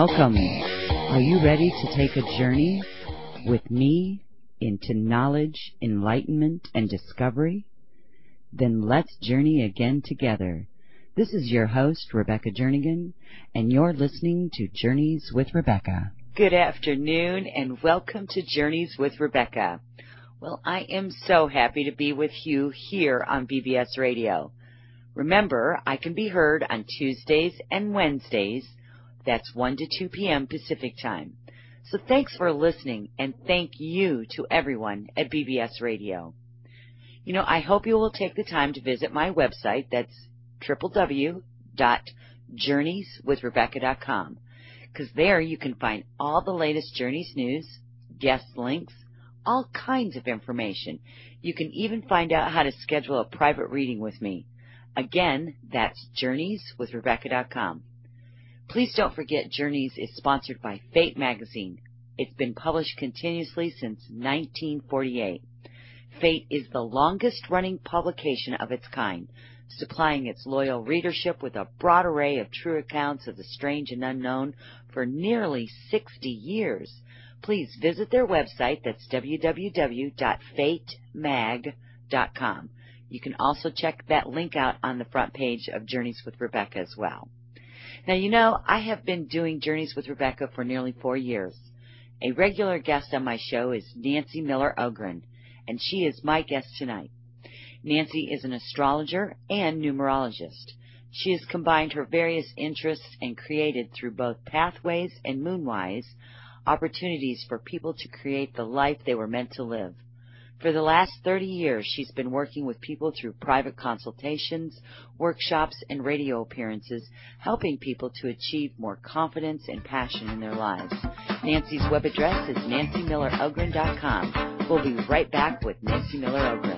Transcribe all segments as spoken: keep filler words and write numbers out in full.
Welcome. Are you ready to take a journey with me into knowledge, enlightenment, and discovery? Then let's journey again together. This is your host, Rebecca Jernigan, and you're listening to Journeys with Rebecca. Good afternoon, and welcome to Journeys with Rebecca. Well, I am so happy to be with you here on B B S Radio. Remember, I can be heard on Tuesdays and Wednesdays. That's one to two p.m. Pacific Time. So thanks for listening, and thank you to everyone at B B S Radio. You know, I hope you will take the time to visit my website. That's w w w dot journeys with rebecca dot com, because there you can find all the latest Journeys news, guest links, all kinds of information. You can even find out how to schedule a private reading with me. Again, that's journeys with rebecca dot com. Please don't forget Journeys is sponsored by Fate Magazine. It's been published continuously since nineteen forty-eight. Fate is the longest-running publication of its kind, supplying its loyal readership with a broad array of true accounts of the strange and unknown for nearly sixty years. Please visit their website. That's w w w dot fate mag dot com. You can also check that link out on the front page of Journeys with Rebecca as well. Now, you know, I have been doing Journeys with Rebecca for nearly four years. A regular guest on my show is Nancy Miller Ogren, and she is my guest tonight. Nancy is an astrologer and numerologist. She has combined her various interests and created, through both Pathways and Moonwise, opportunities for people to create the life they were meant to live. For the last thirty years, she's been working with people through private consultations, workshops, and radio appearances, helping people to achieve more confidence and passion in their lives. Nancy's web address is nancy miller ogren dot com. We'll be right back with Nancy Miller Ogren.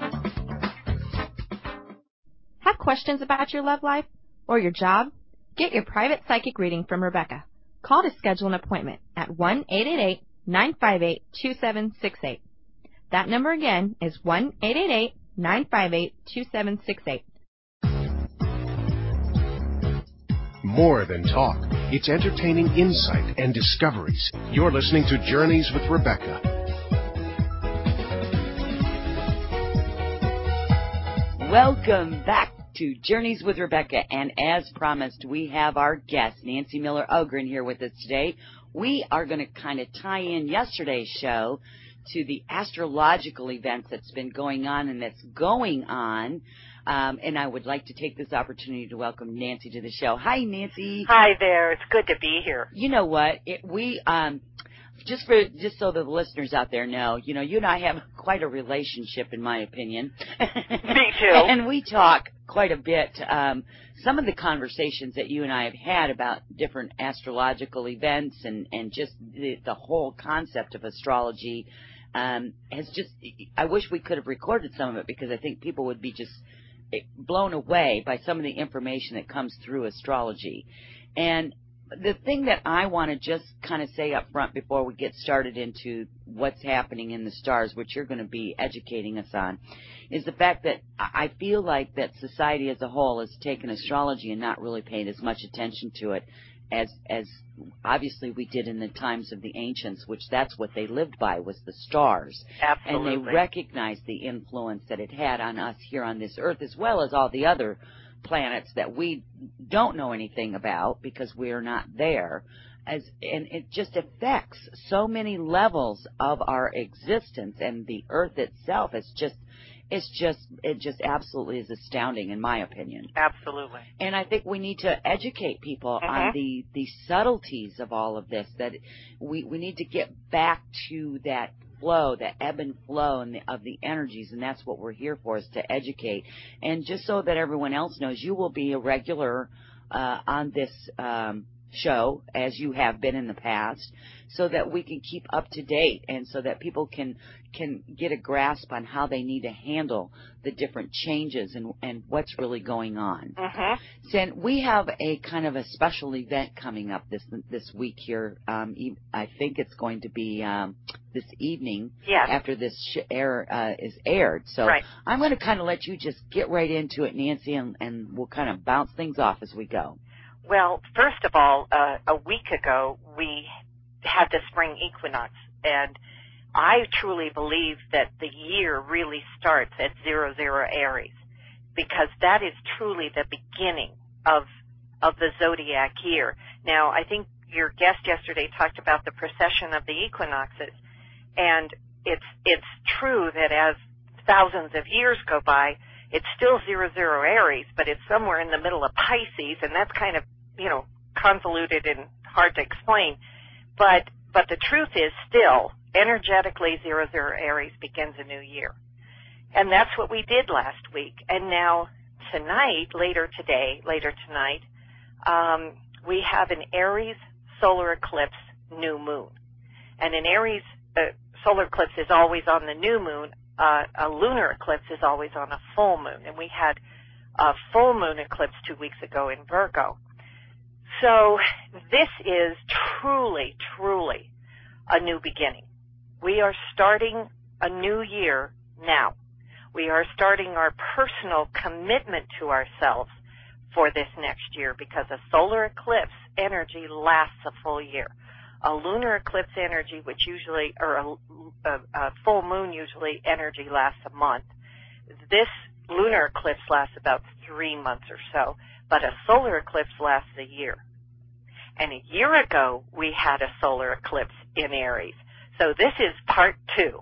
Have questions about your love life or your job? Get your private psychic reading from Rebecca. Call to schedule an appointment at one eight eight eight, nine five eight, two seven six eight. That number again is one eight eight eight, nine five eight, two seven six eight. More than talk. It's entertaining insight and discoveries. You're listening to Journeys with Rebecca. Welcome back to Journeys with Rebecca, and as promised, we have our guest, Nancy Miller Ogren, here with us today. We are going to kind of tie in yesterday's show to the astrological events that's been going on and that's going on, um, and I would like to take this opportunity to welcome Nancy to the show. Hi, Nancy. Hi there. It's good to be here. You know what? It, we um, just for just so the listeners out there know, you know, you and I have quite a relationship, in my opinion. Me too. And we talk quite a bit. Um, some of the conversations that you and I have had about different astrological events and and just the, the whole concept of astrology. Um, has just, I wish we could have recorded some of it, because I think people would be just blown away by some of the information that comes through astrology. And the thing that I want to just kind of say up front before we get started into what's happening in the stars, which you're going to be educating us on, is the fact that I feel like that society as a whole has taken astrology and not really paid as much attention to it as as obviously we did in the times of the ancients, which that's what they lived by, was the stars. Absolutely. And they recognized the influence that it had on us here on this earth, as well as all the other planets that we don't know anything about because we are not there. As and it just affects so many levels of our existence, and the earth itself is just It's just, it just absolutely is astounding, in my opinion. Absolutely. And I think we need to educate people Mm-hmm. on the, the subtleties of all of this, that we, we need to get back to that flow, that ebb and flow and the, of the energies, and that's what we're here for, is to educate. And just so that everyone else knows, you will be a regular uh, on this um, show, as you have been in the past, so that we can keep up to date and so that people can can get a grasp on how they need to handle the different changes and, and what's really going on. Mm-hmm. So we have a kind of a special event coming up this this week here. Um, I think it's going to be um, this evening yes. after this sh- air uh, is aired. So right. I'm going to kind of let you just get right into it, Nancy, and, and we'll kind of bounce things off as we go. Well, first of all, uh, a week ago, we had the spring equinox, and I truly believe that the year really starts at zero zero Aries, because that is truly the beginning of of the zodiac year. Now, I think your guest yesterday talked about the precession of the equinoxes, and it's it's true that as thousands of years go by, it's still zero zero Aries, but it's somewhere in the middle of Pisces, and that's kind of, you know, convoluted and hard to explain. But but the truth is still, energetically, zero zero Aries begins a new year. And that's what we did last week. And now tonight, later today, later tonight, um, we have an Aries solar eclipse new moon. And an Aries uh, solar eclipse is always on the new moon. Uh, a lunar eclipse is always on a full moon. And we had a full moon eclipse two weeks ago in Virgo. So this is truly, truly a new beginning. We are starting a new year now. We are starting our personal commitment to ourselves for this next year, because a solar eclipse energy lasts a full year. A lunar eclipse energy, which usually, or a, a, a full moon usually energy lasts a month. This lunar eclipse lasts about three months or so, but a solar eclipse lasts a year. And a year ago, we had a solar eclipse in Aries. So this is part two.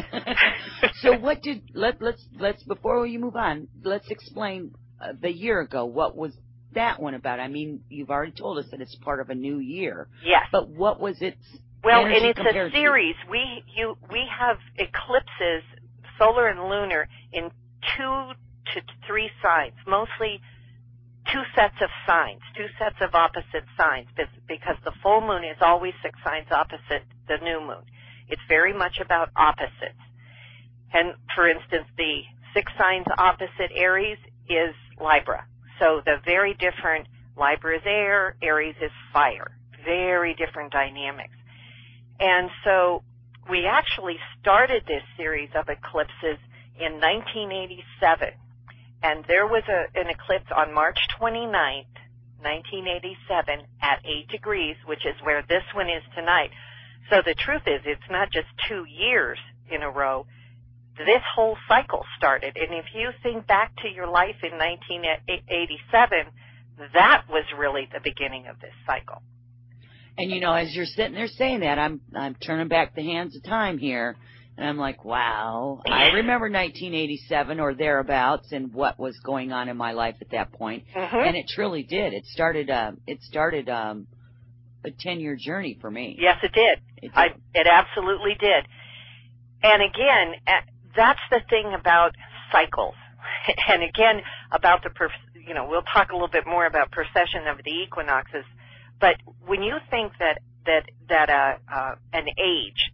So what did, let, let's, let's, before you move on, let's explain uh, the year ago. What was that one about? I mean, you've already told us that it's part of a new year. Yes. But what was its Well, energy and it's compared a series. To? We, you, we have eclipses, solar and lunar, in two to three signs, mostly two sets of signs, two sets of opposite signs, because the full moon is always six signs opposite the new moon. It's very much about opposites. And, for instance, the six signs opposite Aries is Libra. So the very different, Libra is air, Aries is fire. Very different dynamics. And so we actually started this series of eclipses in nineteen eighty-seven. And there was a, an eclipse on March twenty-ninth, nineteen eighty-seven, at eight degrees, which is where this one is tonight. So the truth is, it's not just two years in a row. This whole cycle started. And if you think back to your life in nineteen eighty-seven, that was really the beginning of this cycle. And, you know, as you're sitting there saying that, I'm I'm turning back the hands of time here. And I'm like, wow, I remember nineteen eighty-seven or thereabouts and what was going on in my life at that point. Mm-hmm. And it truly did. It started, uh, it started um, a ten-year journey for me. Yes, it did. It did. I, it absolutely did. And again, that's the thing about cycles. And again, about the, you know, we'll talk a little bit more about precession of the equinoxes. But when you think that, that, that uh, uh, an age,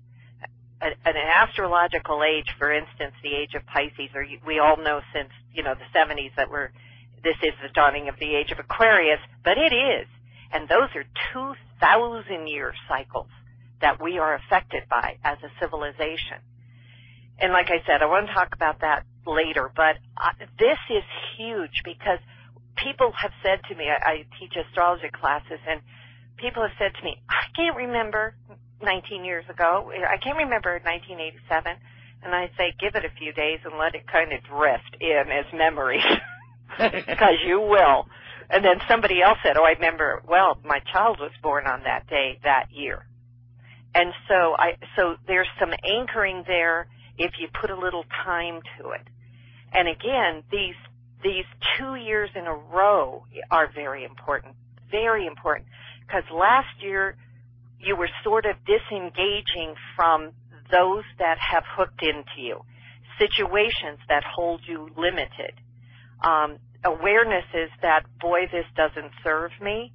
an astrological age, for instance, the age of Pisces, or we all know since, you know, the seventies that we're, this is the dawning of the age of Aquarius, but it is. And those are two thousand year cycles that we are affected by as a civilization. And like I said, I want to talk about that later, but uh, this is huge because people have said to me, I, I teach astrology classes, and people have said to me, I can't remember nineteen years ago. I can't remember nineteen eighty-seven. And I say, give it a few days and let it kind of drift in as memories, because you will. And then somebody else said, oh, I remember, well, my child was born on that day, that year. And so I, so there's some anchoring there if you put a little time to it. And again, these, these two years in a row are very important, very important, because last year, you were sort of disengaging from those that have hooked into you, situations that hold you limited, um, awarenesses that, boy, this doesn't serve me,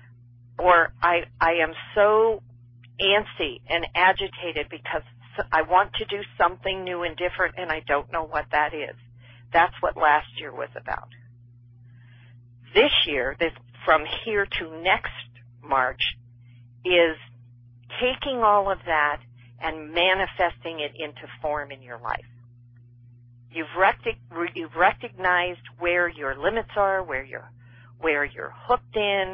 or I, I am so antsy and agitated because I want to do something new and different and I don't know what that is. That's what last year was about. This year, this, from here to next March, is taking all of that and manifesting it into form in your life. You've, rec- you've recognized where your limits are, where you're, where you're hooked in,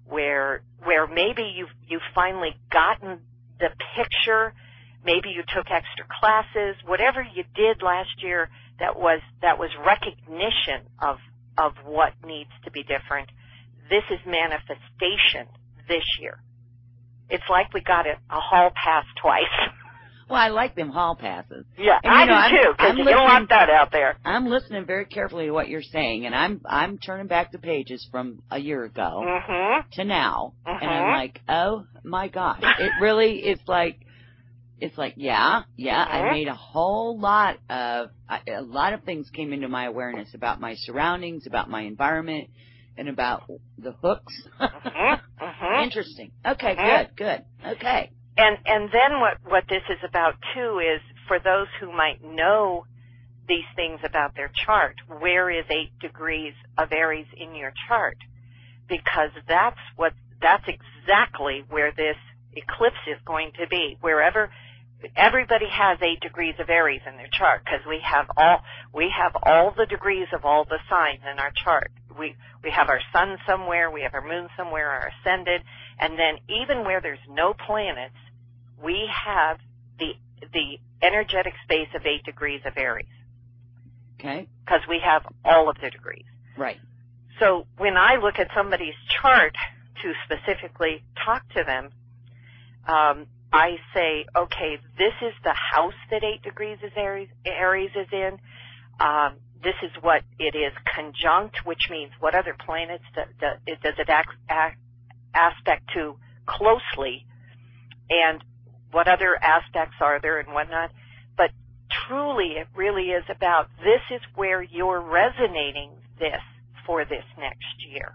where where maybe you've you've finally gotten the picture. Maybe you took extra classes. Whatever you did last year that was that was recognition of of what needs to be different. This is manifestation this year. It's like we got a, a hall pass twice. Well, I like them hall passes. Yeah, and, I you know, do too, because you don't want that out there. I'm listening very carefully to what you're saying, and I'm I'm turning back the pages from a year ago mm-hmm. to now, mm-hmm. and I'm like, oh my gosh, it really is like, it's like, yeah, yeah, mm-hmm. I made a whole lot of, a lot of things came into my awareness about my surroundings, about my environment, and about the hooks. mm-hmm. Mm-hmm. Interesting. Okay, mm-hmm. good, good. Okay. And and then what, what this is about, too, is for those who might know these things about their chart, where is eight degrees of Aries in your chart? Because that's what that's exactly where this eclipse is going to be. Wherever everybody has eight degrees of Aries in their chart, because we have all we have all the degrees of all the signs in our chart. We we have our sun somewhere, we have our moon somewhere, our ascendant, and then even where there's no planets, we have the the energetic space of eight degrees of Aries. Okay. Because we have all of the degrees. Right. So when I look at somebody's chart to specifically talk to them, um, I say, okay, this is the house that eight degrees is Aries, Aries is in. Um, this is what it is conjunct, which means what other planets does, does it act, act, aspect to closely, and what other aspects are there and whatnot. But truly, it really is about this is where you're resonating this for this next year.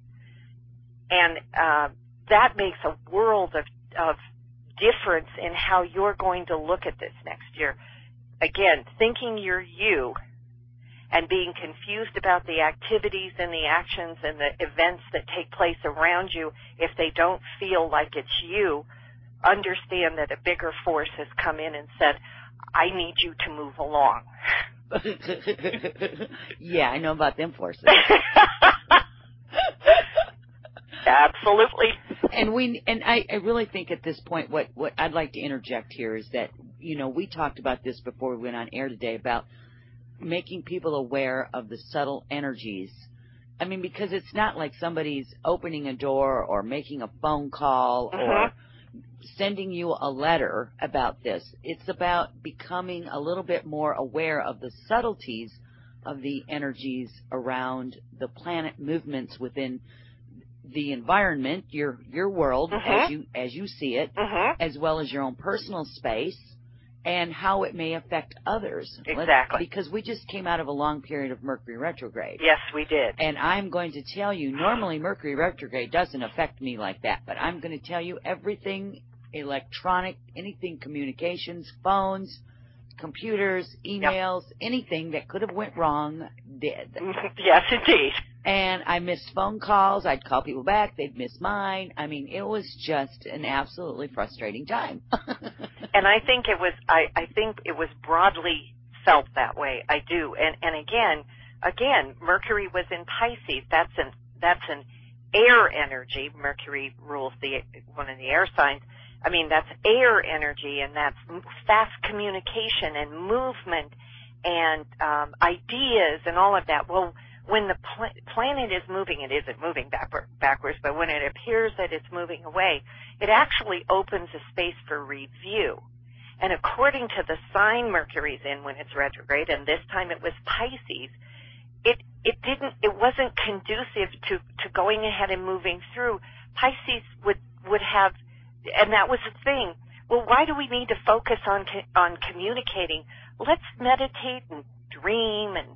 And uh, that makes a world of, of difference in how you're going to look at this next year. Again, thinking you're you and being confused about the activities and the actions and the events that take place around you, if they don't feel like it's you, understand that a bigger force has come in and said, I need you to move along. Yeah, I know about them forces. Absolutely. And we and I, I really think at this point what, what I'd like to interject here is that, you know, we talked about this before we went on air today about making people aware of the subtle energies. I mean, because it's not like somebody's opening a door or making a phone call mm-hmm. or sending you a letter about this. It's about becoming a little bit more aware of the subtleties of the energies around the planet movements within the environment, your your world mm-hmm. as you as you see it, mm-hmm. as well as your own personal space, and how it may affect others. Exactly. Let's, because we just came out of a long period of Mercury retrograde. Yes, we did. And I'm going to tell you, normally Mercury retrograde doesn't affect me like that, but I'm going to tell you everything electronic, anything communications, phones, computers, emails, yep. anything that could have went wrong did. Yes, indeed. And I missed phone calls. I'd call people back. They'd miss mine. I mean, it was just an absolutely frustrating time. And I think it was, I, I think it was broadly felt that way. I do. And, and again, again, Mercury was in Pisces. That's an, that's an air energy. Mercury rules the, one of the air signs. I mean, that's air energy, and that's fast communication and movement and um, ideas and all of that. Well, when the pl- planet is moving, it isn't moving backward, backwards, but when it appears that it's moving away, it actually opens a space for review. And according to the sign Mercury's in when it's retrograde, and this time it was Pisces, it it didn't it wasn't conducive to, to going ahead and moving through. Pisces would would have, and that was the thing. Well, why do we need to focus on on communicating? Let's meditate and dream and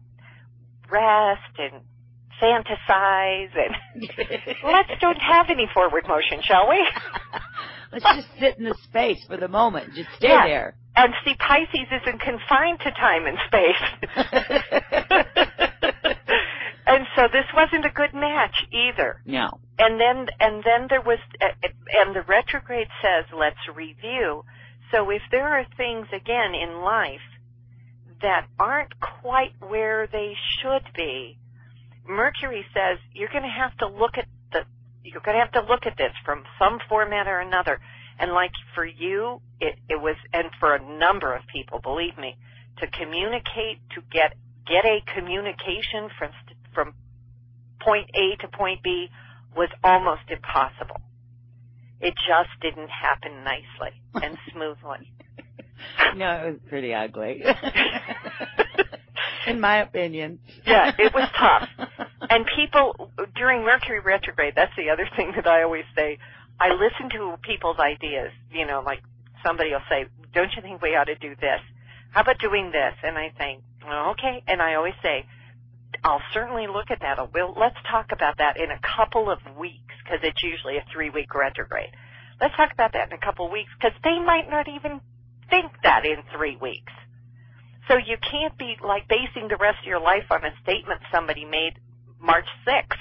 rest and fantasize and let's don't have any forward motion, shall we? Let's just sit in the space for the moment. Just stay yeah. there. And see, Pisces isn't confined to time and space. And so this wasn't a good match either. No. And then, and then there was, and the retrograde says, let's review. So if there are things, again, in life that aren't quite where they should be, Mercury says you're going to have to look at the, you're going to have to look at this from some format or another. And like for you, it, it was, and for a number of people, believe me, to communicate, to get get a communication from from point A to point B was almost impossible. It just didn't happen nicely and smoothly. No, it was pretty ugly. In my opinion. Yeah, it was tough. And people, during Mercury retrograde, that's the other thing that I always say, I listen to people's ideas. You know, like somebody will say, don't you think we ought to do this? How about doing this? And I think, well, okay. And I always say, I'll certainly look at that. We'll, let's talk about that in a couple of weeks, because it's usually a three-week retrograde. Let's talk about that in a couple of weeks, because they might not even think that in three weeks. So you can't be, like, basing the rest of your life on a statement somebody made March sixth.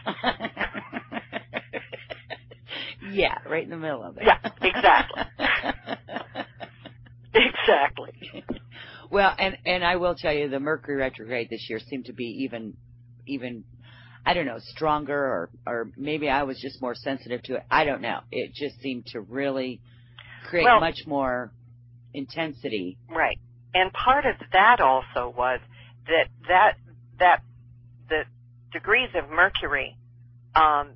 Yeah, right in the middle of it. Yeah, exactly. Exactly. Well, and, and I will tell you, the Mercury retrograde this year seemed to be even, even, I don't know, stronger, or, or maybe I was just more sensitive to it. I don't know. It just seemed to really create well, much more intensity. Right. And part of that also was that that that the degrees of Mercury, um,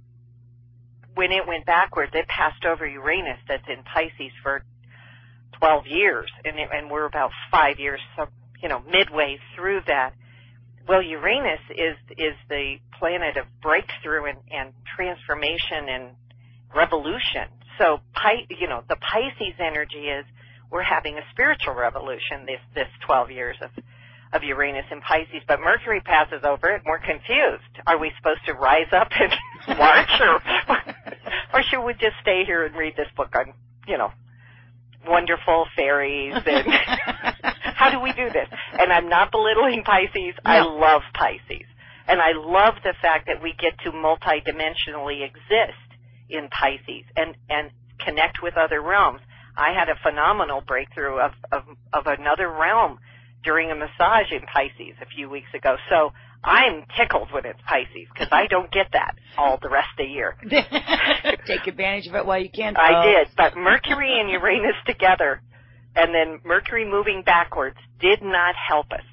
when it went backwards, it passed over Uranus, that's in Pisces, for twelve years, and, it, and we're about five years, so, you know, midway through that. Well, Uranus is is the planet of breakthrough and, and transformation and revolution. So, you know, the Pisces energy is we're having a spiritual revolution this this twelve years of of Uranus in Pisces, but Mercury passes over it, and we're confused. Are we supposed to rise up and march, or or should we just stay here and read this book on, you know, wonderful fairies, and how do we do this? And I'm not belittling Pisces. No. I love Pisces. And I love the fact that we get to multidimensionally exist in Pisces and, and connect with other realms. I had a phenomenal breakthrough of, of, of another realm during a massage in Pisces a few weeks ago. So I'm tickled when it's Pisces, because I don't get that all the rest of the year. Take advantage of it while you can. I oh. did, but Mercury and Uranus together, and then Mercury moving backwards, did not help us.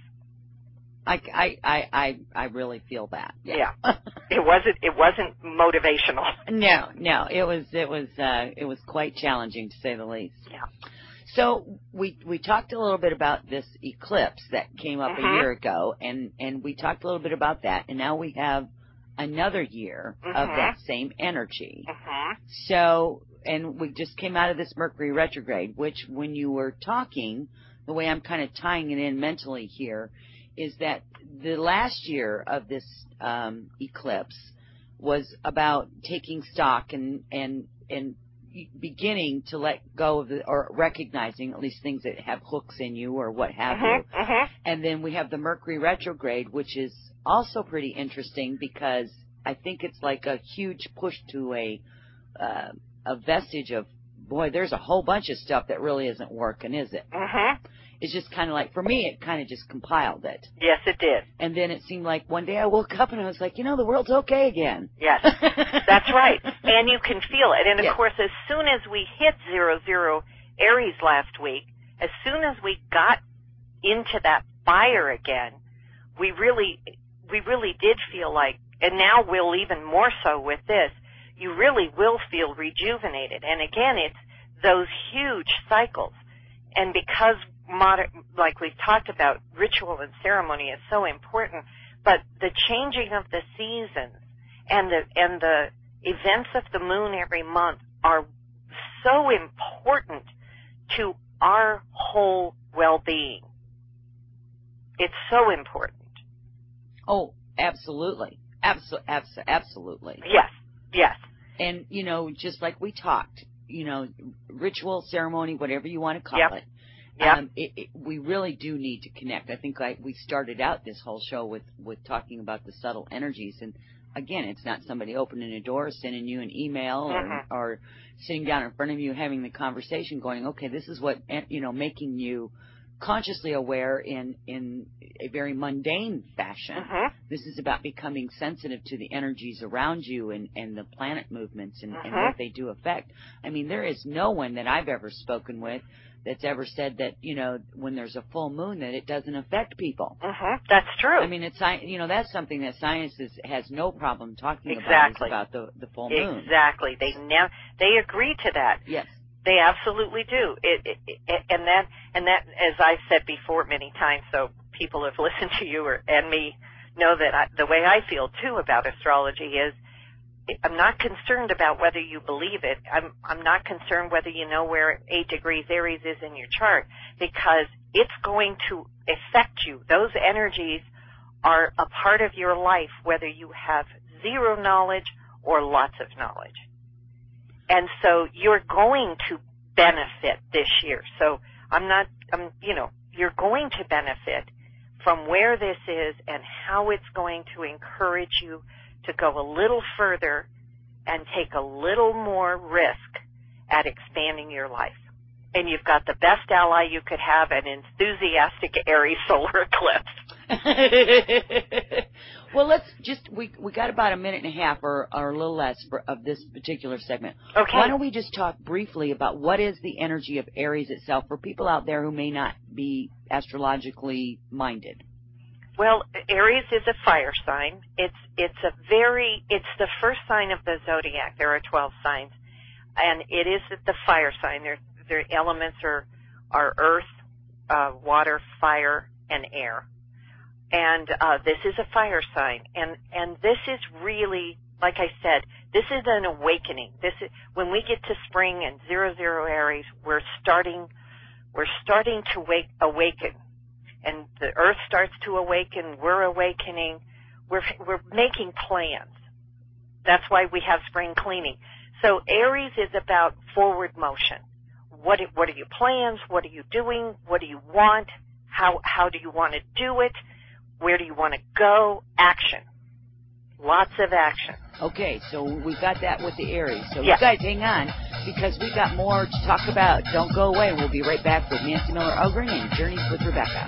I, I, I, I, I really feel that. Yeah. yeah. It wasn't, it wasn't motivational. No, no, it was, it was, uh, it was quite challenging, to say the least. Yeah. So we we talked a little bit about this eclipse that came up mm-hmm. a year ago, and, and we talked a little bit about that, and now we have another year mm-hmm. of that same energy. Mm-hmm. So, and we just came out of this Mercury retrograde, which when you were talking, the way I'm kind of tying it in mentally here, is that the last year of this um, eclipse was about taking stock and, and, and beginning to let go of the, or recognizing at least things that have hooks in you or what have mm-hmm, you. Mm-hmm. And then we have the Mercury retrograde, which is also pretty interesting, because I think it's like a huge push to a, uh, a vestige of, boy, there's a whole bunch of stuff that really isn't working, is it? Mm-hmm. It's just kind of like, for me, it kind of just compiled it. Yes, it did. And then it seemed like one day I woke up and I was like, you know, the world's okay again. Yes, that's right. And you can feel it. And, of yes. course, as soon as we hit zero, zero Aries last week, as soon as we got into that fire again, we really, we really did feel like, and now we'll even more so with this, you really will feel rejuvenated. And, again, it's those huge cycles. And because modern, like we've talked about, ritual and ceremony is so important, but the changing of the seasons and the and the events of the moon every month are so important to our whole well-being. It's so important. Oh, absolutely. Abso- abso- absolutely. Yes, yes. And, you know, just like we talked, you know, ritual, ceremony, whatever you want to call yep. it, Yep. Um, it, it, we really do need to connect. I think like we started out this whole show with, with talking about the subtle energies. And, again, it's not somebody opening a door, sending you an email, mm-hmm. or, or sitting down in front of you having the conversation going, okay, this is what, you know, making you consciously aware in, in a very mundane fashion. Mm-hmm. This is about becoming sensitive to the energies around you and, and the planet movements and, Mm-hmm. and what they do affect. I mean, there is no one that I've ever spoken with that's ever said that, you know, when there's a full moon that it doesn't affect people. Mm-hmm. That's true. I mean, it's, you know, that's something that science is, has no problem talking exactly. about, is about the, the full moon. Exactly. They ne- they agree to that. Yes. They absolutely do. It, it, it, and that, and that, as I've said before many times, so people have listened to you or, and me know that I, the way I feel too about astrology is, I'm not concerned about whether you believe it. I'm, I'm not concerned whether you know where eight degrees Aries is in your chart, because it's going to affect you. Those energies are a part of your life, whether you have zero knowledge or lots of knowledge. And so you're going to benefit this year. So I'm not, I'm, you know, you're going to benefit from where this is and how it's going to encourage you to go a little further and take a little more risk at expanding your life. And you've got the best ally you could have, an enthusiastic Aries solar eclipse. Well, let's just, we we got about a minute and a half or, or a little less for, of this particular segment. Okay. Why don't we just talk briefly about what is the energy of Aries itself for people out there who may not be astrologically minded? Well, Aries is a fire sign. It's it's a very, it's the first sign of the zodiac. There are twelve signs. And it is the fire sign. Their, their elements are, are earth, uh, water, fire, and air. And uh, this is a fire sign, and and this is really, like I said, this is an awakening. This is when we get to spring and zero zero Aries, we're starting, we're starting to wake awaken, and the Earth starts to awaken. We're awakening. We're we're making plans. That's why we have spring cleaning. So Aries is about forward motion. What what are your plans? What are you doing? What do you want? How how do you want to do it? Where do you want to go? Action. Lots of action. Okay, so we got that with the Aries. So yes. You guys hang on, because we got more to talk about. Don't go away. We'll be right back with Nancy Miller Ogren and Journeys with Rebecca.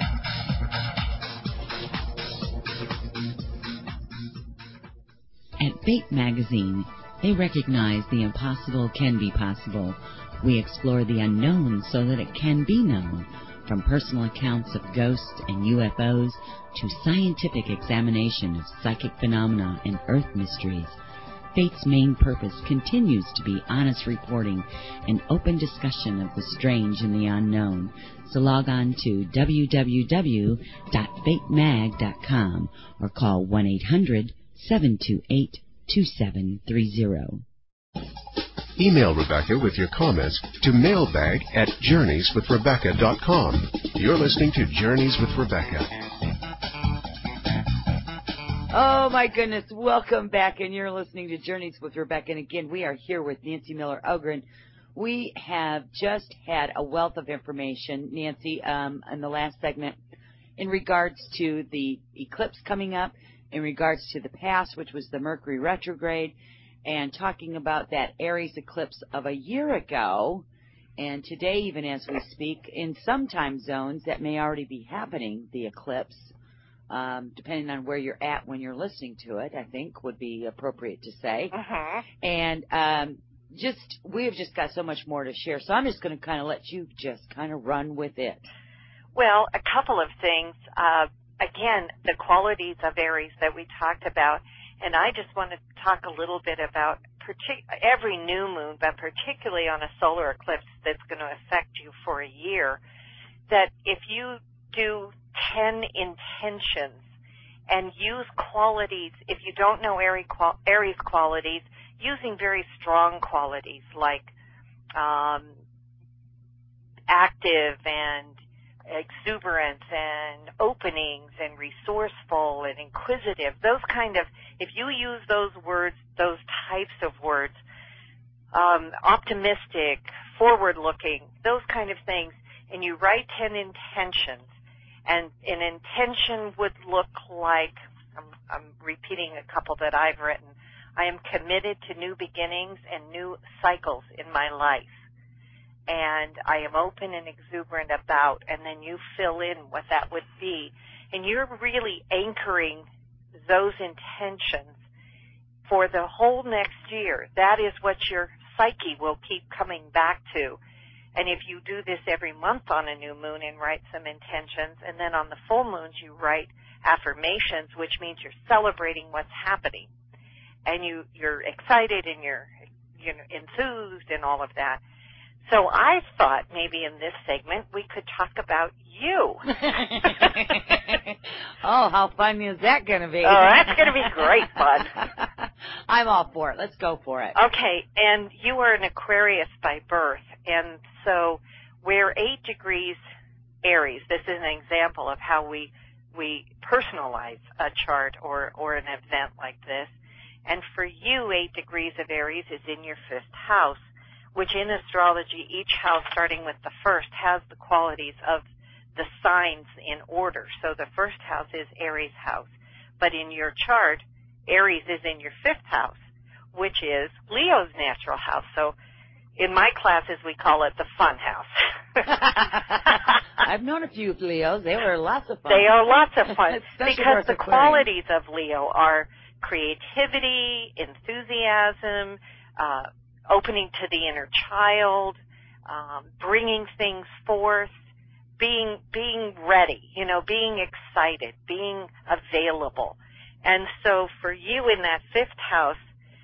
At Fate Magazine, they recognize the impossible can be possible. We explore the unknown so that it can be known. From personal accounts of ghosts and U F Os to scientific examination of psychic phenomena and earth mysteries, Fate's main purpose continues to be honest reporting and open discussion of the strange and the unknown. So log on to w w w dot fate mag dot com or call one eight hundred seven two eight two seven three zero. Email Rebecca with your comments to mailbag at journeys with rebecca dot com. You're listening to Journeys with Rebecca. Oh, my goodness. Welcome back, and you're listening to Journeys with Rebecca. And again, we are here with Nancy Miller Ogren. We have just had a wealth of information, Nancy, um, in the last segment in regards to the eclipse coming up, in regards to the past, which was the Mercury retrograde, and talking about that Aries eclipse of a year ago, and today, even as we speak, in some time zones that may already be happening, the eclipse, um, depending on where you're at when you're listening to it, I think would be appropriate to say. Uh-huh. And um, just, we have just got so much more to share, so I'm just going to kind of let you just kind of run with it. Well, a couple of things. Uh, again, the qualities of Aries that we talked about. And I just want to talk a little bit about partic- every new moon, but particularly on a solar eclipse that's going to affect you for a year, that if you do ten intentions and use qualities, if you don't know Aries, qual- Aries qualities, using very strong qualities like um, active and exuberance and openings and resourceful and inquisitive, those kind of, if you use those words, those types of words, um, optimistic, forward-looking, those kind of things, and you write ten intentions, and an intention would look like, I'm, I'm repeating a couple that I've written, I am committed to new beginnings and new cycles in my life. and I am open and exuberant about, and then you fill in what that would be. And you're really anchoring those intentions for the whole next year. That is what your psyche will keep coming back to. And if you do this every month on a new moon and write some intentions, and then on the full moons you write affirmations, which means you're celebrating what's happening. And you, you're excited and you're, you know, enthused and all of that. So I thought maybe in this segment we could talk about you. Oh, how fun is that going to be? Oh, that's going to be great fun. I'm all for it. Let's go for it. Okay, and you are an Aquarius by birth, and so we're eight degrees Aries. This is an example of how we we personalize a chart or, or an event like this. And for you, eight degrees of Aries is in your fifth house, which in astrology, each house, starting with the first, has the qualities of the signs in order. So the first house is Aries house. But in your chart, Aries is in your fifth house, which is Leo's natural house. So in my classes, we call it the fun house. I've known a few Leos. They were lots of fun. They are lots of fun because the Aquarian. qualities of Leo are creativity, enthusiasm, uh, opening to the inner child, um, bringing things forth, being being ready, you know, being excited, being available. And so for you in that fifth house,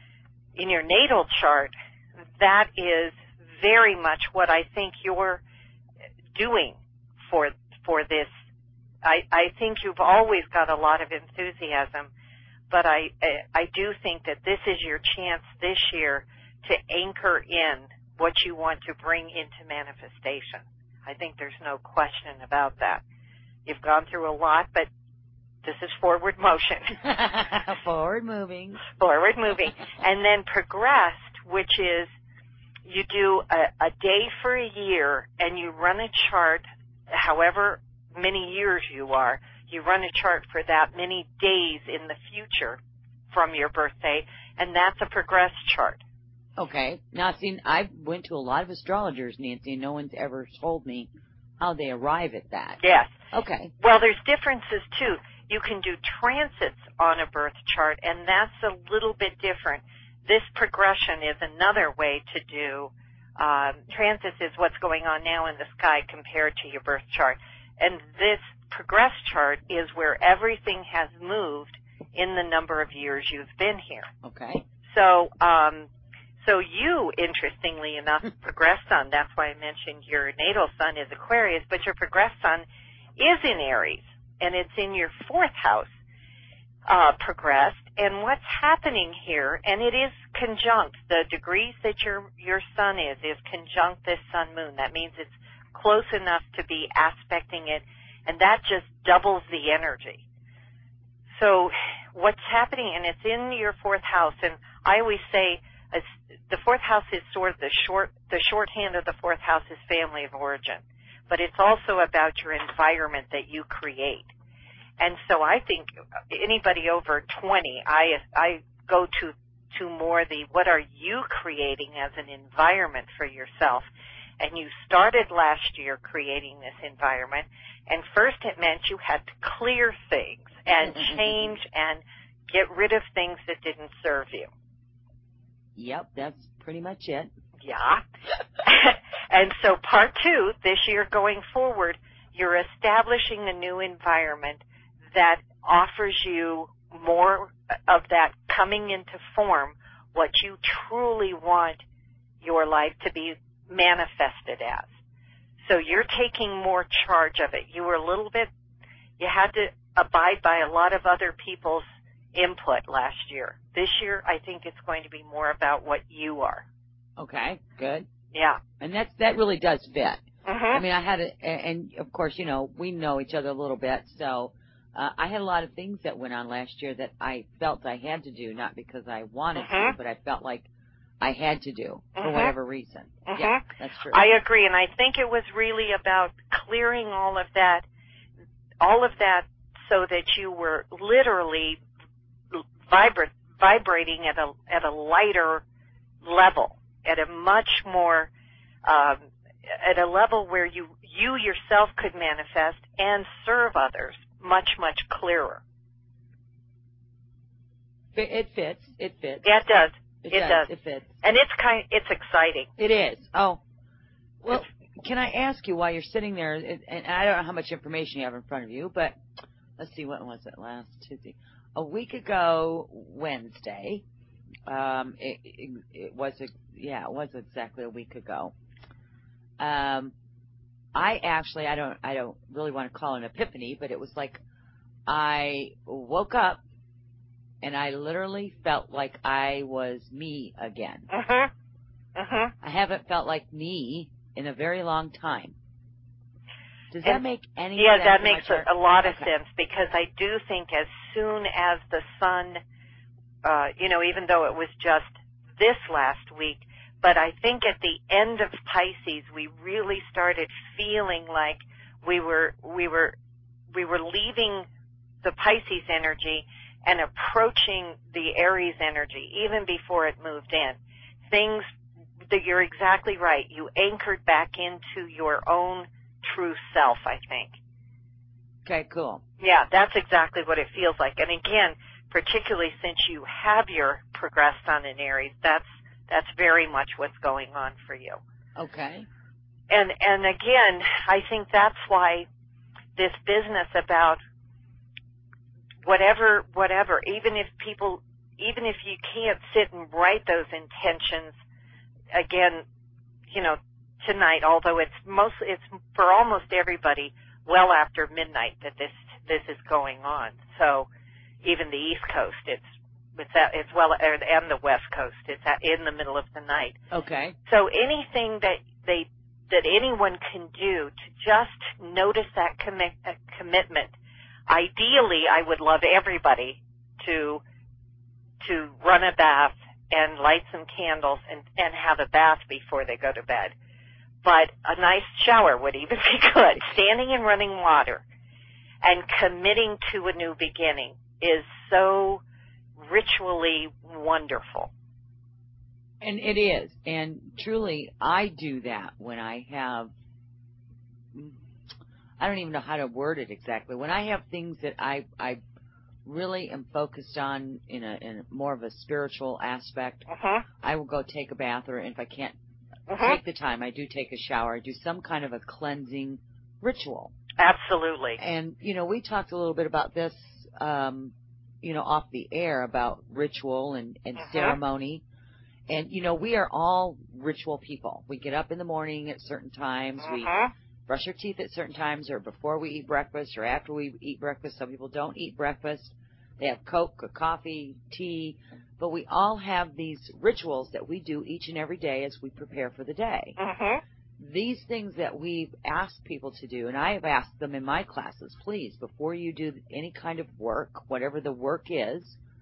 in your natal chart, that is very much what I think you're doing for for this. I, I think you've always got a lot of enthusiasm, but I I do think that this is your chance this year to anchor in what you want to bring into manifestation. I think there's no question about that. You've gone through a lot, but this is forward motion. Forward moving. Forward moving. And then progressed, which is you do a, a day for a year and you run a chart, however many years you are, you run a chart for that many days in the future from your birthday, and that's a progressed chart. Okay. Now, see, I went to a lot of astrologers, Nancy, and no one's ever told me how they arrive at that. Yes. Okay. Well, there's differences, too. You can do transits on a birth chart, and that's a little bit different. This progression is another way to do um, transits is what's going on now in the sky compared to your birth chart. And this progressed chart is where everything has moved in the number of years you've been here. Okay. So, um, so you, interestingly enough, progressed sun, that's why I mentioned your natal sun is Aquarius, but your progressed sun is in Aries, and it's in your fourth house, uh, progressed. And what's happening here, and it is conjunct, the degrees that your, your sun is, is conjunct this sun moon. That means it's close enough to be aspecting it, and that just doubles the energy. So what's happening, and it's in your fourth house, and I always say uh, the fourth house is sort of the short, the shorthand of the fourth house is family of origin, but it's also about your environment that you create. And so I think anybody over twenty, I I go to to more the what are you creating as an environment for yourself. And you started last year creating this environment, and first it meant you had to clear things and change and get rid of things that didn't serve you. Yep, that's pretty much it. Yeah. And so part two, this year going forward, you're establishing a new environment that offers you more of that coming into form, what you truly want your life to be manifested as. So you're taking more charge of it. You were a little bit, you had to abide by a lot of other people's input last year. This year, I think it's going to be more about what you are. Okay, good. Yeah. And that's, that really does fit. Mm-hmm. I mean, I had a, and of course, you know, we know each other a little bit, so uh, I had a lot of things that went on last year that I felt I had to do, not because I wanted mm-hmm. to, but I felt like I had to do for mm-hmm. whatever reason. Mm-hmm. Yeah, that's true. I agree, and I think it was really about clearing all of that, all of that so that you were literally vibra- vibrating at a, at a lighter level, at a much more, um, at a level where you you yourself could manifest and serve others much, much clearer. It fits. It fits. Yeah, it does. It, it does. does. It fits. And it's kind. It's exciting. It is. Oh, well. Can I ask you while you're sitting there? And I don't know how much information you have in front of you, but let's see. What was it last Tuesday? A week ago, Wednesday. Um, it, it, it was a yeah. It was exactly a week ago. Um, I actually I don't I don't really want to call it an epiphany, but it was like I woke up. And I literally felt like I was me again. Uh-huh. Uh-huh. I haven't felt like me in a very long time. Does and, that make any yeah, sense? Yeah, that makes a, a lot of okay. sense, because I do think as soon as the sun, uh, you know, even though it was just this last week, but I think at the end of Pisces, we really started feeling like we were, we were, we were leaving the Pisces energy and approaching the Aries energy even before it moved in. Things that you're exactly right. You anchored back into your own true self, I think. Okay, cool. Yeah, that's exactly what it feels like. And again, particularly since you have your progressed sun in Aries, that's that's very much what's going on for you. Okay. And and again, I think that's why this business about Whatever, whatever, even if people, even if you can't sit and write those intentions, again, you know, tonight, although it's mostly, it's for almost everybody well after midnight that this, this is going on. So even the East Coast, it's, it's, at, it's well, and the West Coast, it's at, in the middle of the night. Okay. So anything that they, that anyone can do to just notice that commit, uh, commitment. Ideally, I would love everybody to to run a bath and light some candles and, and have a bath before they go to bed. But a nice shower would even be good. Standing in running water and committing to a new beginning is so ritually wonderful. And it is. And truly, I do that when I have... I don't even know how to word it exactly. When I have things that I I really am focused on in a in more of a spiritual aspect, uh-huh. I will go take a bath, or if I can't uh-huh. take the time, I do take a shower. I do some kind of a cleansing ritual. Absolutely. And, you know, we talked a little bit about this, um, you know, off the air about ritual and, and uh-huh. ceremony. And, you know, we are all ritual people. We get up in the morning at certain times. Uh-huh. We brush our teeth at certain times, or before we eat breakfast, or after we eat breakfast. Some people don't eat breakfast. They have Coke or coffee, tea. But we all have these rituals that we do each and every day as we prepare for the day. Uh-huh. These things that we've asked people to do, and I have asked them in my classes, please, before you do any kind of work, whatever the work is,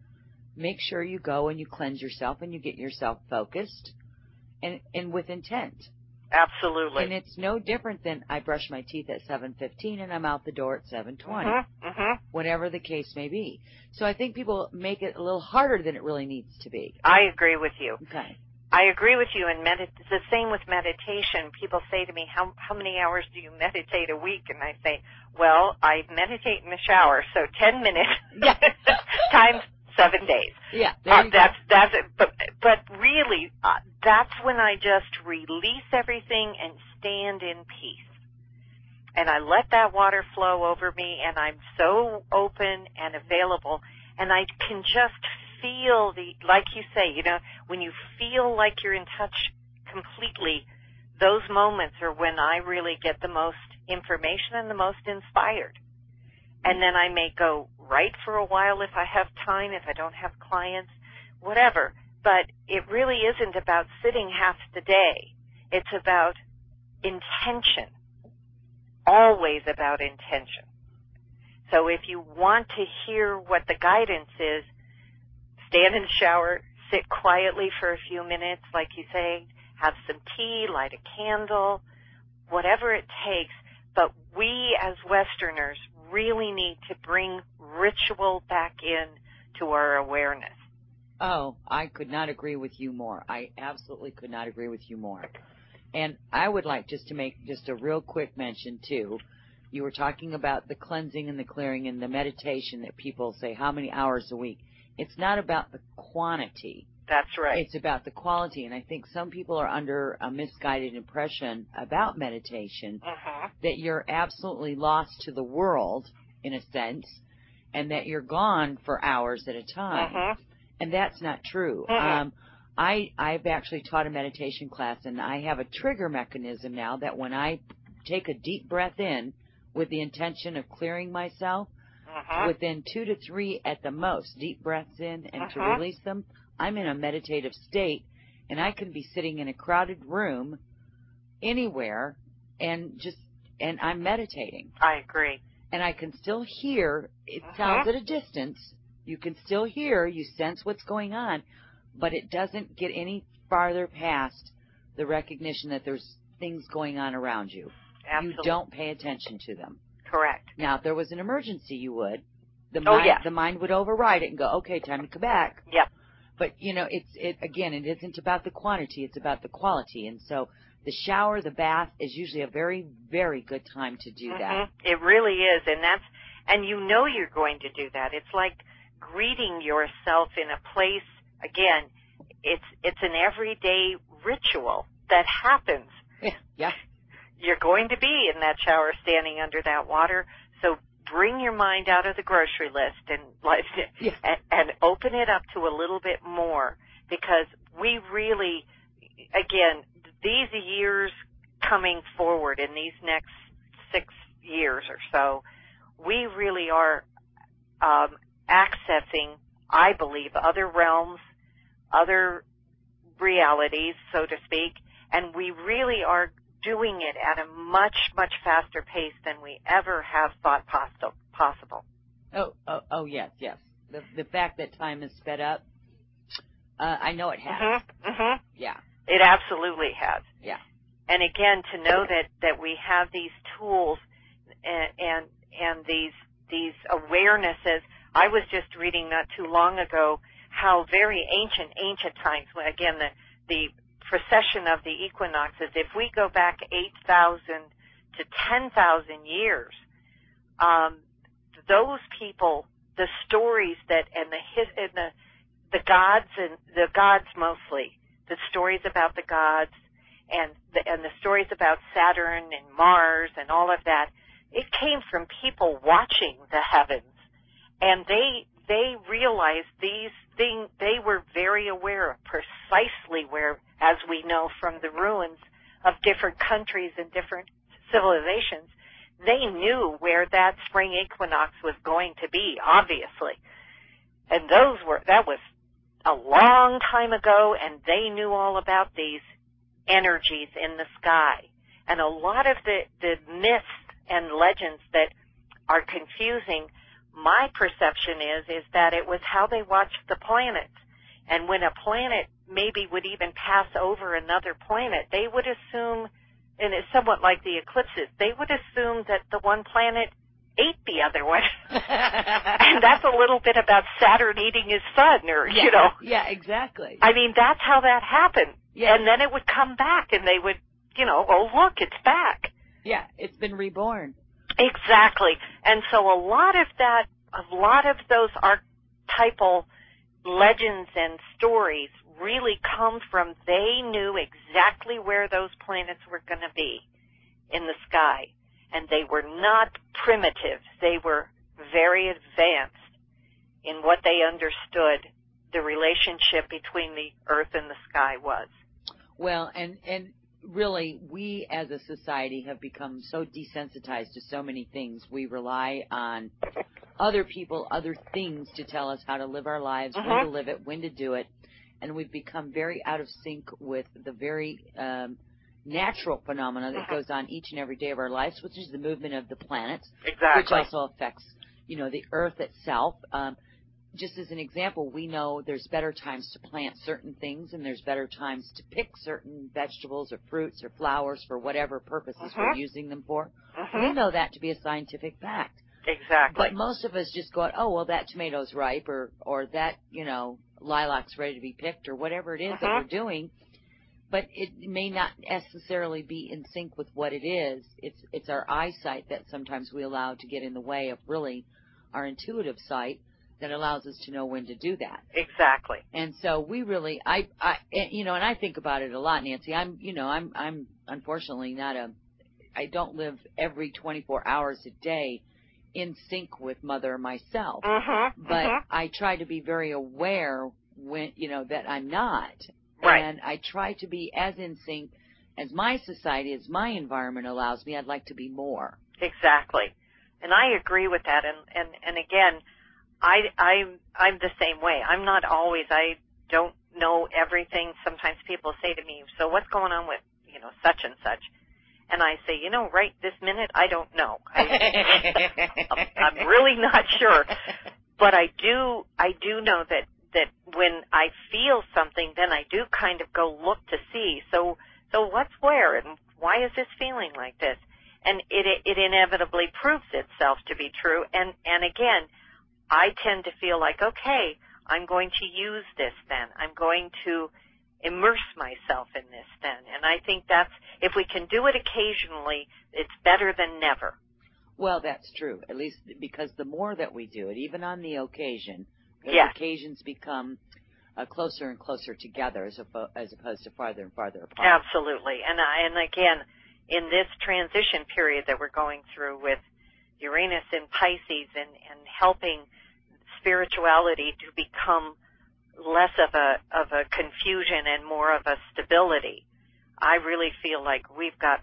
make sure you go and you cleanse yourself and you get yourself focused and, and with intent. Absolutely. And it's no different than I brush my teeth at seven fifteen and I'm out the door at seven twenty, uh-huh. Uh-huh. whatever the case may be. So I think people make it a little harder than it really needs to be. I agree with you. Okay. I agree with you. And medit- it's the same with meditation. People say to me, how how many hours do you meditate a week? And I say, well, I meditate in the shower, so ten minutes yeah. times seven days. Yeah, there uh, you that's go. that's it. But but really, uh, that's when I just release everything and stand in peace. And I let that water flow over me, and I'm so open and available, and I can just feel the, like you say, you know, when you feel like you're in touch completely, those moments are when I really get the most information and the most inspired. And then I may go write for a while if I have time, if I don't have clients, whatever. But it really isn't about sitting half the day. It's about intention. Always about intention. So if you want to hear what the guidance is, stand in the shower, sit quietly for a few minutes, like you say, have some tea, light a candle, whatever it takes. But we as Westerners really need to bring ritual back in to our awareness. Oh, I could not agree with you more. I absolutely could not agree with you more. And I would like just to make just a real quick mention, too. You were talking about the cleansing and the clearing and the meditation that people say, how many hours a week? It's not about the quantity. That's right. It's about the quality. And I think some people are under a misguided impression about meditation, uh-huh. that you're absolutely lost to the world, in a sense, and that you're gone for hours at a time. uh-huh. And that's not true. uh-huh. Um, I, I've actually taught a meditation class, and I have a trigger mechanism now that when I take a deep breath in with the intention of clearing myself, uh-huh. within two to three at the most deep breaths in and uh-huh. to release them, I'm in a meditative state, and I can be sitting in a crowded room anywhere and just, and I'm meditating. I agree. And I can still hear, it uh-huh. sounds at a distance, you can still hear, you sense what's going on, but it doesn't get any farther past the recognition that there's things going on around you. Absolutely. You don't pay attention to them. Correct. Now, if there was an emergency, you would. The oh, mind, yes. The mind would override it and go, okay, time to come back. Yep. But, you know, it's it again, it isn't about the quantity, it's about the quality. And so the shower, the bath is usually a very, very good time to do mm-hmm. that. It really is. And that's, and you know you're going to do that. It's like greeting yourself in a place, again, it's it's an everyday ritual that happens. Yeah. yeah. You're going to be in that shower standing under that water, so bring your mind out of the grocery list and yeah. and, and open it up to a little bit more, because we really, again, these years coming forward in these next six years or so, we really are um, accessing, I believe, other realms, other realities, so to speak, and we really are doing it at a much, much faster pace than we ever have thought poss- possible. Oh, oh, oh, yes, yes. The the fact that time is sped up, uh, I know it has. Mm-hmm, mm-hmm. Yeah. It absolutely has. Yeah. And again, to know that, that we have these tools and, and and these these awarenesses. I was just reading not too long ago how very ancient, ancient times, again, the the precession of the equinoxes, if we go back eight thousand to ten thousand years, um, those people, the stories that, and the, his, and the, the gods, and the gods mostly, the stories about the gods, and the, and the stories about Saturn and Mars and all of that, it came from people watching the heavens. And they, they realized these things, they were very aware of precisely where, as we know from the ruins of different countries and different civilizations, they knew where that spring equinox was going to be, obviously. And those were, that was a long time ago, and they knew all about these energies in the sky. And a lot of the, the myths and legends that are confusing, my perception is, is that it was how they watched the planets. And when a planet maybe would even pass over another planet, they would assume, and it's somewhat like the eclipses, they would assume that the one planet ate the other one. And that's a little bit about Saturn eating his sun, or, yeah, you know. Yeah, exactly. I mean, that's how that happened. Yeah. And then it would come back, and they would, you know, oh, look, it's back. Yeah, it's been reborn. Exactly. And so a lot of that, a lot of those archetypal legends and stories really come from they knew exactly where those planets were going to be in the sky. And they were not primitive. They were very advanced in what they understood the relationship between the earth and the sky was. Well, and, and really, we as a society have become so desensitized to so many things. We rely on other people, other things to tell us how to live our lives, Mm-hmm. when to live it, when to do it. And we've become very out of sync with the very um, natural phenomena that Mm-hmm. goes on each and every day of our lives, which is the movement of the planets, Exactly. which also affects, you know, the earth itself. Um, just as an example, we know there's better times to plant certain things, and there's better times to pick certain vegetables or fruits or flowers for whatever purposes Mm-hmm. we're using them for. Mm-hmm. We know that to be a scientific fact. Exactly. But most of us just go, oh, well, that tomato's ripe, or, or that, you know, lilac's ready to be picked, or whatever it is Mm-hmm. that we're doing. but it may not necessarily be in sync with what it is. It's it's our eyesight that sometimes we allow to get in the way of really our intuitive sight that allows us to know when to do that. Exactly. And so we really, I, I, you know, and I think about it a lot, Nancy. I'm, you know, I'm, I'm unfortunately not a, I don't live every twenty-four hours a day in sync with Mother myself. Mm-hmm. But mm-hmm. I try to be very aware when, you know, that I'm not. Right. And I try to be as in sync as my society, as my environment allows me. I'd like to be more. Exactly. And I agree with that. And, and, and again, I, I'm, I'm the same way. I'm not always, I don't know everything. Sometimes people say to me, so what's going on with, you know, such and such? And I say, you know, right this minute, I don't know. I, I'm really not sure. But I do, I do know that, that when I feel something, then I do kind of go look to see. So, so what's where and why is this feeling like this? And it, it inevitably proves itself to be true. And, and again, I tend to feel like, okay, I'm going to use this then. I'm going to immerse myself in this then. And I think that's, if we can do it occasionally, it's better than never. Well, that's true, at least because the more that we do it, even on the occasion, those yes. occasions become uh, closer and closer together as, oppo- as opposed to farther and farther apart. Absolutely. And, I, and again, in this transition period that we're going through with Uranus in Pisces and, and helping spirituality to become less of a of a confusion and more of a stability, I really feel like we've got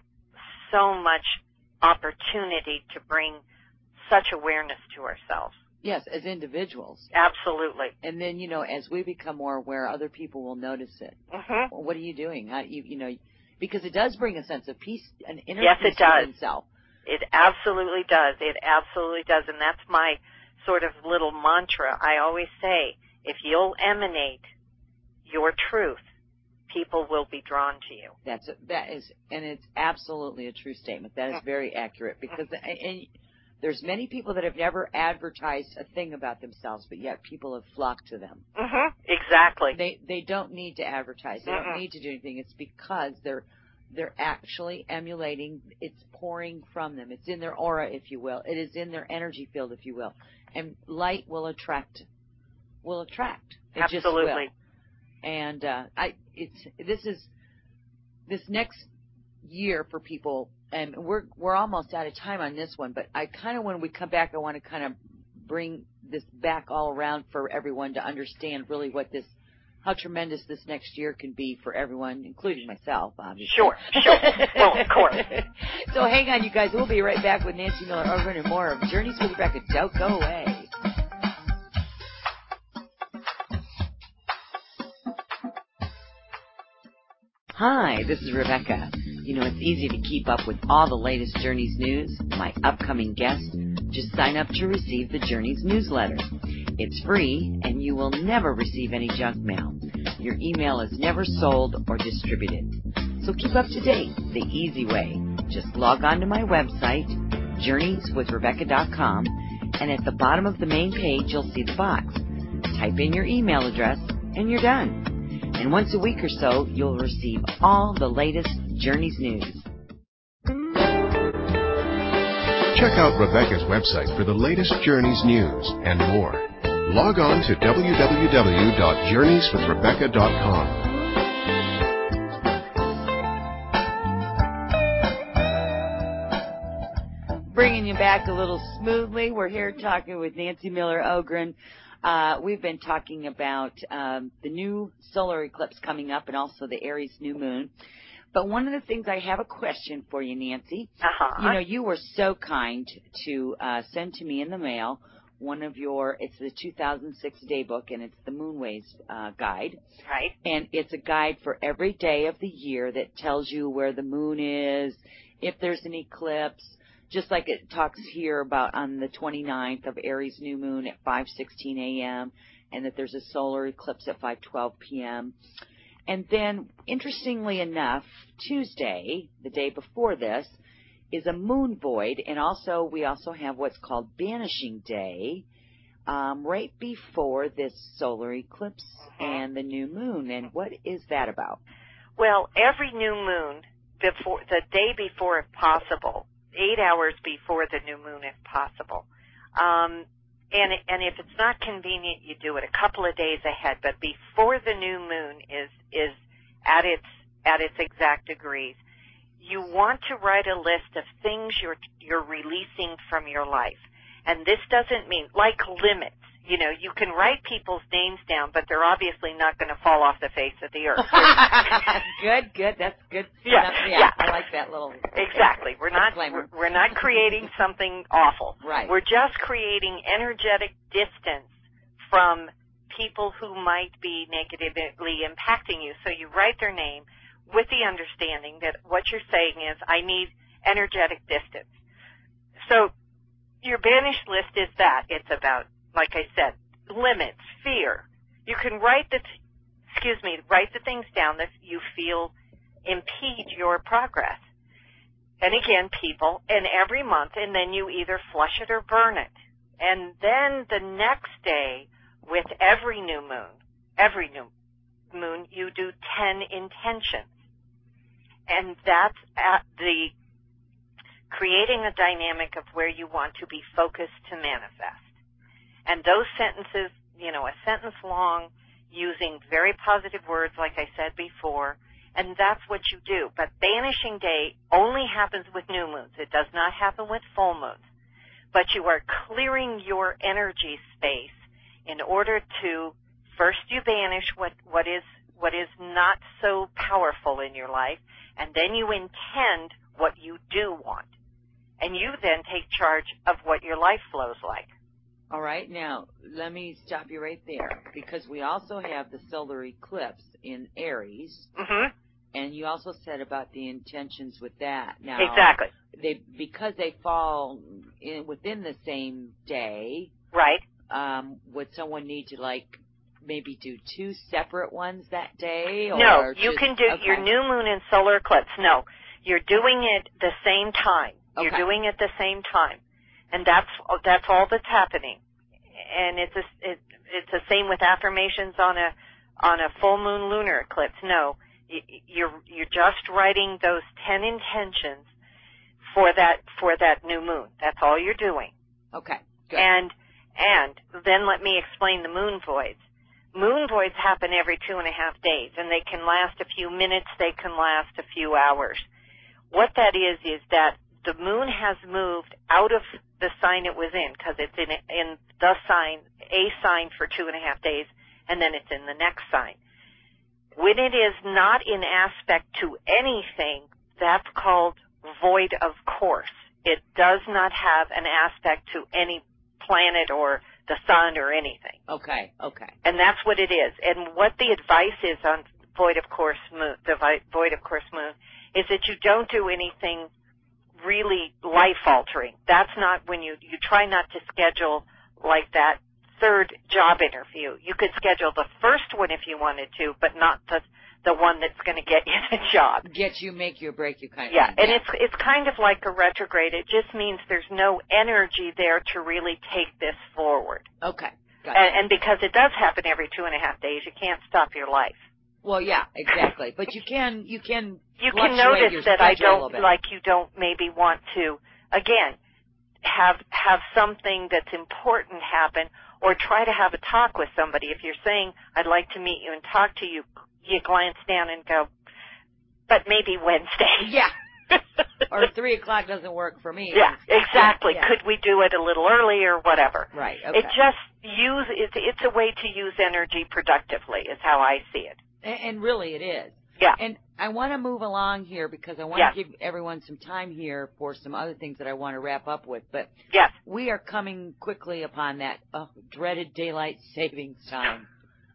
so much opportunity to bring such awareness to ourselves. Yes, as individuals. Absolutely. And then, you know, as we become more aware, other people will notice it. Mm-hmm. Well, what are you doing? How, you, you know, because it does bring a sense of peace, an inner yes, peace it does. within self. It absolutely does. It absolutely does. And that's my sort of little mantra. I always say, if you'll emanate your truth, people will be drawn to you. That's a, that is, and it's absolutely a true statement. That is very accurate because and, and there's many people that have never advertised a thing about themselves, but yet people have flocked to them. Mm-hmm. Exactly. They they don't need to advertise. They Mm-mm. don't need to do anything. It's because they're they're actually emulating. It's pouring from them. It's in their aura, if you will. It is in their energy field, if you will. And light will attract. Will attract. It Absolutely. just will. And uh, I, it's this is this next year for people, and we're we're almost out of time on this one. But I kind of, when we come back, I want to kind of bring this back all around for everyone to understand really what this, how tremendous this next year can be for everyone, including myself, obviously. Sure, sure. Well, of course. So hang on, you guys. We'll be right back with Nancy Miller Ogren and more of Journeys with Rebecca. Don't go away. Hi, this is Rebecca. You know, it's easy to keep up with all the latest Journeys news, my upcoming guests. Just sign up to receive the Journeys newsletter. It's free, and you will never receive any junk mail. Your email is never sold or distributed. So keep up to date the easy way. Just log on to my website, journeys with rebecca dot com, and at the bottom of the main page, you'll see the box. Type in your email address, and you're done. And once a week or so, you'll receive all the latest Journeys news. Check out Rebecca's website for the latest Journeys news and more. Log on to w w w dot journeys with rebecca dot com. Bringing you back a little smoothly, we're here talking with Nancy Miller Ogren. Uh, we've been talking about um, the new solar eclipse coming up and also the Aries new moon. But one of the things, I have a question for you, Nancy. Uh-huh. You know, you were so kind to uh, send to me in the mail one of your, it's the two thousand six day book, and it's the Moonways uh, guide. Right. And it's a guide for every day of the year that tells you where the moon is, if there's an eclipse, just like it talks here about on the twenty-ninth of Aries new moon at five sixteen a.m. and that there's a solar eclipse at five twelve p.m. And then, interestingly enough, Tuesday, the day before this, is a moon void, and also we also have what's called Banishing Day, um, right before this solar eclipse and the new moon. And what is that about? Well, every new moon, before the day before if possible, eight hours before the new moon if possible. Um, and, and if it's not convenient, you do it a couple of days ahead, but before the new moon is, is at its, at its exact degrees. You want to write a list of things you're, you're releasing from your life. And this doesn't mean, like limits, you know, you can write people's names down, but they're obviously not going to fall off the face of the earth. Good, good. That's good. Yeah, yeah, yeah. I like that little. Exactly. We're not, we're, we're not creating something awful. Right. We're just creating energetic distance from people who might be negatively impacting you. So you write their name with the understanding that what you're saying is, I need energetic distance. So your banished list is that. It's about, like I said, limits, fear. You can write the, excuse me, write the things down that you feel impede your progress. And again, people, and every month, and then you either flush it or burn it. And then the next day, with every new moon, every new moon, you do ten intentions. And that's at the creating a dynamic of where you want to be focused to manifest. And those sentences, you know, a sentence long, using very positive words, like I said before, and that's what you do. But banishing day only happens with new moons. It does not happen with full moons. But you are clearing your energy space in order to, first you banish what, what is what is not so powerful in your life, and then you intend what you do want. And you then take charge of what your life flows like. All right. Now, let me stop you right there, because we also have the solar eclipse in Aries. Mm-hmm. And you also said about the intentions with that. Now, exactly. They because they fall in, within the same day. Right. Um, would someone need to, like, maybe do two separate ones that day? Or no, you just, can do okay. your new moon and solar eclipse. No, you're doing it the same time. Okay. You're doing it the same time, and that's that's all that's happening. And it's a, it, it's the same with affirmations on a on a full moon lunar eclipse. No, you're you're just writing those ten intentions for that for that new moon. That's all you're doing. Okay. Good. And and then let me explain the moon voids. Moon voids happen every two and a half days, and they can last a few minutes, they can last a few hours. What that is, is that the moon has moved out of the sign it was in, because it's in, in the sign, a sign for two and a half days, and then it's in the next sign. When it is not in aspect to anything, that's called void of course. It does not have an aspect to any planet or the sun or anything. Okay, okay. And that's what it is. And what the advice is on void of course moon, the void of course moon, is that you don't do anything really life-altering. That's not when you, you try not to schedule like that third job interview. You could schedule the first one if you wanted to, but not the the one that's going to get you the job. Get you, make you, break you kind of yeah, thing. And yeah, it's it's kind of like a retrograde. It just means there's no energy there to really take this forward. Okay. Got and, it. and because it does happen every two and a half days, you can't stop your life. Well, yeah, exactly. But you can, you can, you can notice that I don't, like you don't maybe want to, again, have, have something that's important happen, or try to have a talk with somebody. If you're saying, I'd like to meet you and talk to you, you glance down and go, but maybe Wednesday. Yeah. Or three o'clock doesn't work for me. Yeah, exactly. Yeah, yeah. Could we do it a little earlier, whatever. Right, okay. It just use, it's, it's a way to use energy productively is how I see it. And, and really it is. Yeah. And I want to move along here because I want yes. to give everyone some time here for some other things that I want to wrap up with. But yes. we are coming quickly upon that oh, dreaded daylight savings time.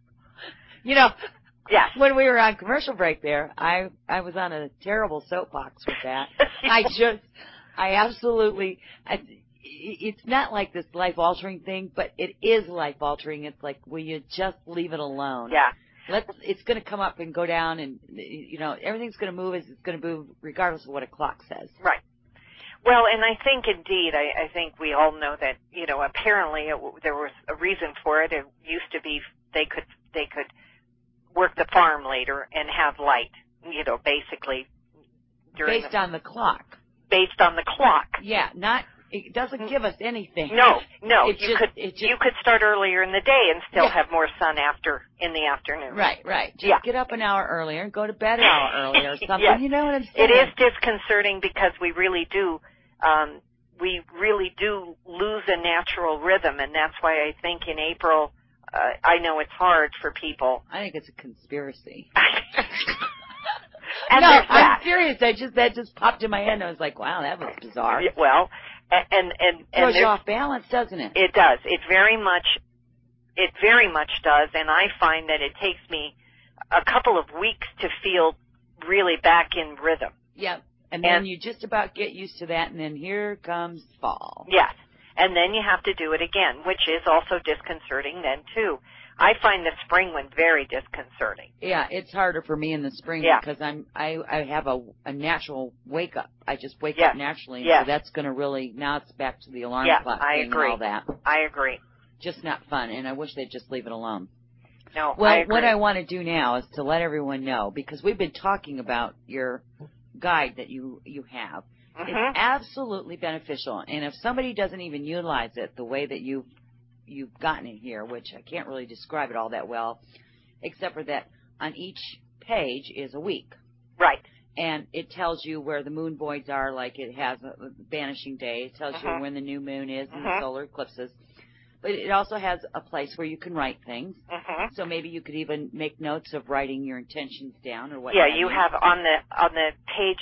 You know, yes. when we were on commercial break there, I, I was on a terrible soapbox with that. I just, I absolutely, I, it's not like this life-altering thing, but it is life-altering. It's like, will you just leave it alone? Yeah. Let's, it's going to come up and go down, and, you know, everything's going to move as it's going to move regardless of what a clock says. Right. Well, and I think indeed, I, I think we all know that, you know, apparently it, there was a reason for it. It used to be they could, they could work the farm later and have light you know, basically during Based the, on the clock. based on the clock. Yeah, not, it doesn't give us anything. No, no, It you just- could it just- you could start earlier in the day and still Yeah. have more sun after in the afternoon. Right, right. Just Yeah. get up an hour earlier and go to bed an hour earlier or something. Yes. You know what I'm saying? It is disconcerting because we really do, um, we really do lose a natural rhythm, and that's why I think in April, uh, I know it's hard for people. I think it's a conspiracy. And no, there's that. I'm serious. I just that just popped in my head, and I was like, "Wow, that was bizarre." Yeah, well, and and and, and Throws you there's- off balance, doesn't it? It does. It very much, it very much does, and I find that it takes me a couple of weeks to feel really back in rhythm. Yep. And then And- you just about get used to that, and then here comes fall. Yes. And then you have to do it again, which is also disconcerting then too. I find the spring one very disconcerting. Yeah, it's harder for me in the spring Yeah. because I'm I I have a a natural wake up. I just wake Yes. up naturally, and Yes. so that's going to really now it's back to the alarm Yeah, clock I thing agree. and all that. I agree. Just not fun, and I wish they'd just leave it alone. No, Well, I agree. what I want to do now is to let everyone know, because we've been talking about your guide that you you have. Mhm. It's absolutely beneficial, and if somebody doesn't even utilize it the way that you've you've gotten it here, which I can't really describe it all that well, except for that on each page is a week, Right. and it tells you where the moon voids are, like it has a a vanishing day. It tells Mhm. you when the new moon is and Mhm. the solar eclipses. But it also has a place where you can write things. Mhm. So maybe you could even make notes of writing your intentions down or what. Yeah, you have on the on the page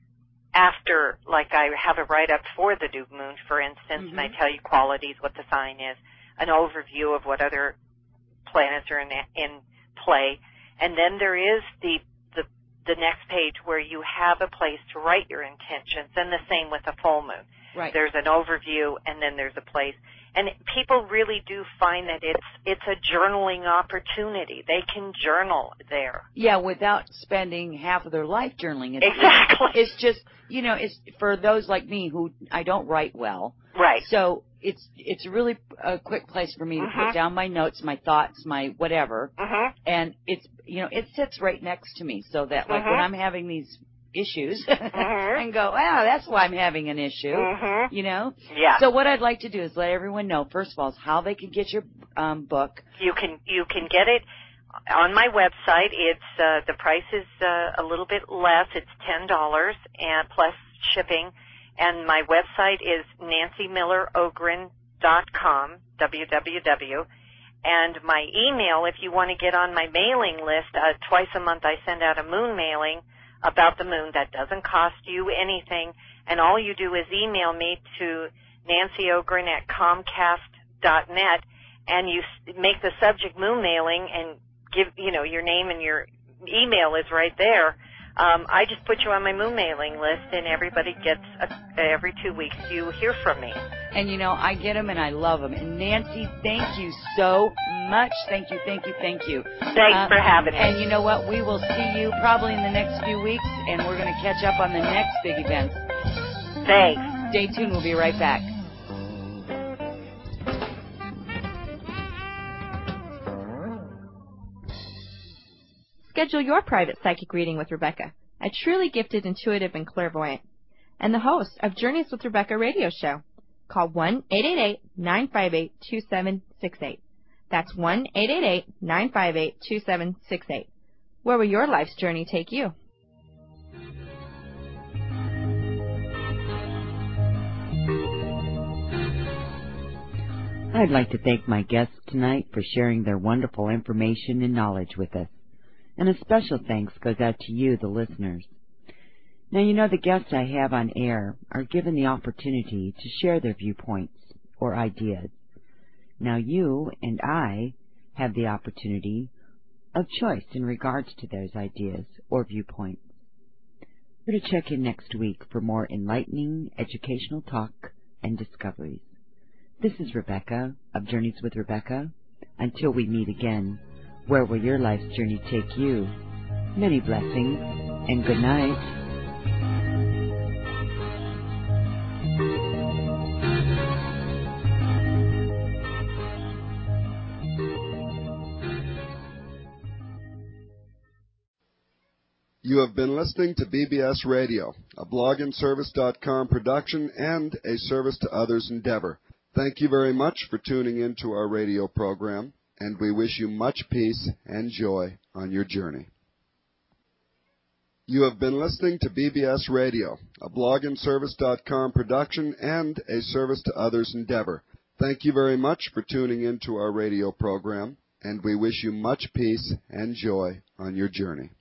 after, like I have a write-up for the new moon, for instance, and I Mhm. tell you qualities, what the sign is, an overview of what other planets are in, in play, and then there is the, the the next page where you have a place to write your intentions, and the same with a full moon. Right. There's an overview, and then there's a place. And people really do find that it's it's a journaling opportunity. They can journal there. Yeah, without spending half of their life journaling. It's, Exactly. It's just, you know, it's for those like me who I don't write well. Right. So it's it's really a quick place for me to Mhm. put down my notes, my thoughts, my whatever, Mhm. and it's you know it sits right next to me, so that like when Mhm. I'm having these issues, Mhm. I can go, wow, that's why I'm having an issue. Mhm. You know. Yeah. So what I'd like to do is let everyone know, first of all, is how they can get your um, book. You can you can get it on my website. It's uh, the price is uh, a little bit less. It's ten dollars and plus shipping. And my website is nancy miller ogren dot com. W W W. And my email, if you want to get on my mailing list, uh, twice a month I send out a moon mailing about the moon. That doesn't cost you anything. And all you do is email me to nancy ogren at comcast dot net, and you s- make the subject moon mailing and give, you know, your name and your email is right there. Um, I just put you on my moon mailing list, and everybody gets, a, every two weeks you hear from me. And, you know, I get them and I love them. And, Nancy, thank you so much. Thank you, thank you, thank you. Thanks Uh, for having me. And you know what? We will see you probably in the next few weeks, and we're going to catch up on the next big event. Thanks. Stay tuned. We'll be right back. Schedule your private psychic reading with Rebecca, a truly gifted, intuitive, and clairvoyant, and the host of Journeys with Rebecca radio show. Call one eight eight eight, nine five eight, two seven six eight. That's one eight eight eight, nine five eight, two seven six eight. Where will your life's journey take you? I'd like to thank my guests tonight for sharing their wonderful information and knowledge with us. And a special thanks goes out to you, the listeners. Now, you know, the guests I have on air are given the opportunity to share their viewpoints or ideas. Now, you and I have the opportunity of choice in regards to those ideas or viewpoints. We're to check in next week for more enlightening, educational talk and discoveries. This is Rebecca of Journeys with Rebecca. Until we meet again, where will your life's journey take you? Many blessings and good night. You have been listening to B B S Radio, a blog and service dot com production and a service to others endeavor. Thank you very much for tuning in to our radio program, and we wish you much peace and joy on your journey. You have been listening to B B S Radio, a blog and service dot com production and a service to others endeavor. Thank you very much for tuning in to our radio program, and we wish you much peace and joy on your journey.